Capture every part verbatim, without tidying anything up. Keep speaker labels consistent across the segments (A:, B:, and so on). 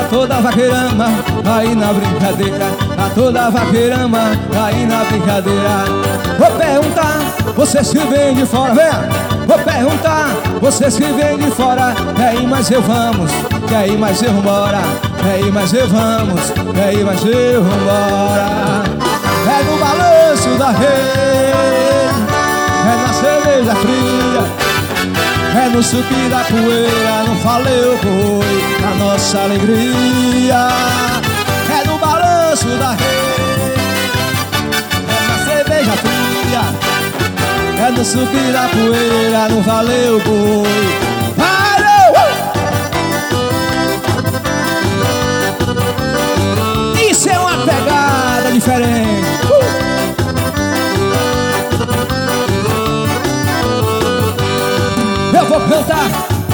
A: toda vaqueirama, aí na brincadeira. Pra toda vaqueirama, aí na brincadeira. Vou perguntar, vocês que vêm de fora, venha. Vou perguntar, vocês que vêm de fora. E aí, mas eu vamos, e aí, mas eu vambora. E aí, mas eu vamos, e aí, mas eu vambora. É no balanço da rede, é na cerveja fria, é no subir da poeira, não falei o boi, na nossa alegria. É no balanço da rede, é na cerveja fria, é no subir da poeira, não valeu o boi. Valeu! Isso é uma pegada diferente. uh! Eu vou cantar,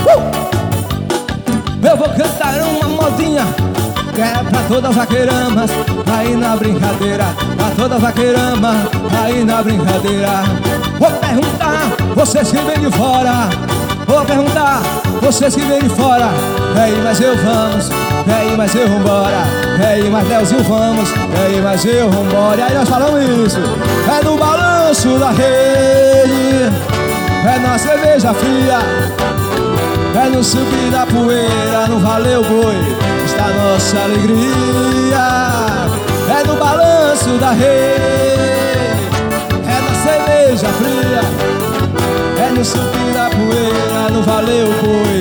A: uh! eu vou cantar uma modinha que é pra toda vaqueirama, aí na brincadeira. Pra toda vaqueirama, aí na brincadeira. Vou perguntar, vocês que vêm de fora. Vou perguntar, vocês que vêm de fora. E aí, mas eu vamos, e aí, mas eu vambora. E aí, mas Leozinho vamos, e aí, mas eu vambora. E aí nós falamos isso. É no balanço da rede, é na cerveja fria, é no subir da poeira, não valeu boi, está nossa alegria. É no balanço da rede, é na cerveja fria, é no subir da poeira, não valeu boi.